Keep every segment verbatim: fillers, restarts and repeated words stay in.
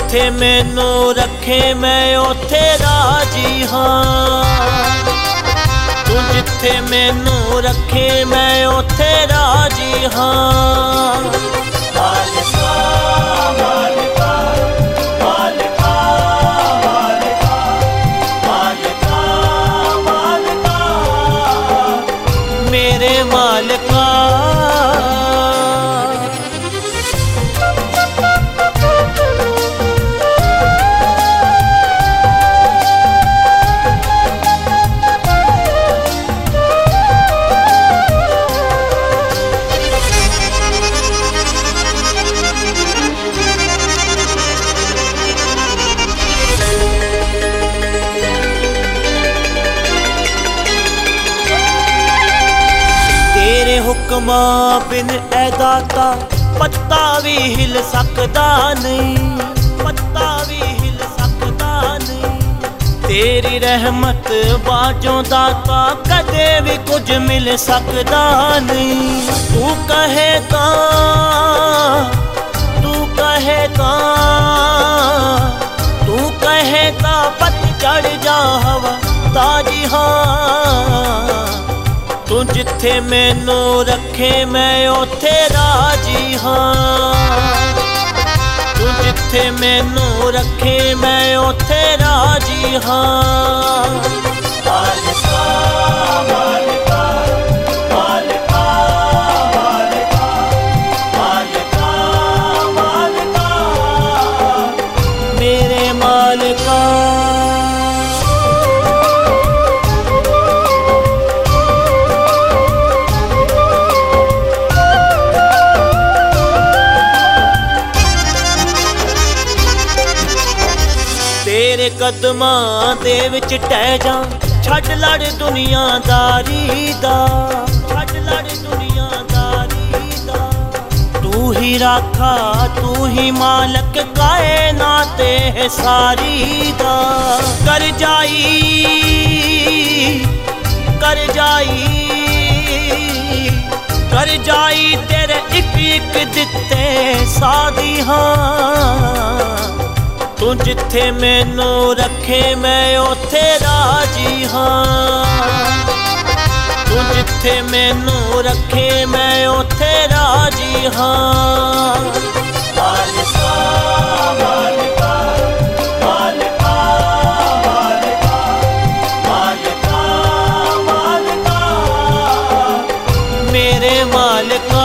जिथे मैनू रखे मैं उथे राजी हाँ। तू जिथे मैनू रखे मैं उथे राजी हाँ। मालिका मालिका मालिका मालिका मालिका मालिका मेरे मालिका। तेरे हुक्मा बिन ऐ दाता पत्ता भी हिल सकदा नहीं, पत्ता भी हिल सकदा नहीं। तेरी रहमत बाजों दाता कदे भी कुछ मिल सकदा नहीं। तू कहे ता तू कहे ता तू कहे ता पत चढ़ जा हवा ताजी हाँ। तू जिथे मैनू रखे मैं उथे राजी हाँ। तू जिथे मैनू रखे मैं उथे राजी हाँ। मालिका मालिका मालिका मालिका मालिका मालिका मेरे मालिका। तेरे कदमां दे विच टह जा छड्ड लड़ दुनियादारी दा, छड्ड लड़ दुनियादारी दा। तू ही राखा तू ही मालक कायनात सारी दा। कर जाई कर जाई कर जाई तेरे इक इक दिते सादी हाँ। तू जिथे मैनू रखे मैं उथे राजी हाँ। तू जिथे मैनू रखे मैं उथे राजी हाँ। मालिका मालिका मालिका मालिका मालिका मालिका मेरे मालिका।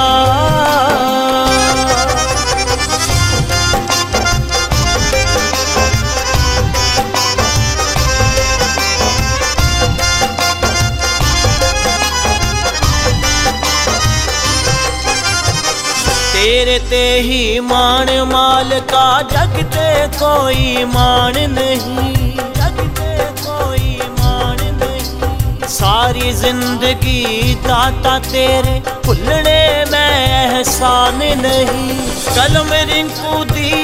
तेरे ते ही मान मालिका जग ते कोई मान नहीं, जग ते कोई मान नहीं। सारी जिंदगी दाता तेरे भुलने में एहसान नहीं। कलम रिंकू दी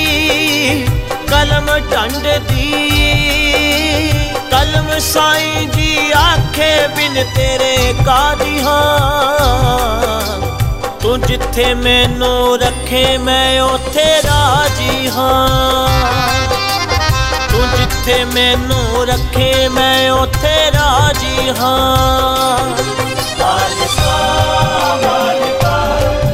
कलम टंड दी कलम साईं जी आखे बिन तेरे कादी हाँ। तू जिथे मैनू रखे मैं उथे राजी हाँ। तू जिथे मैनू रखे मैं उथे राजी हाँ। मालिका मालिका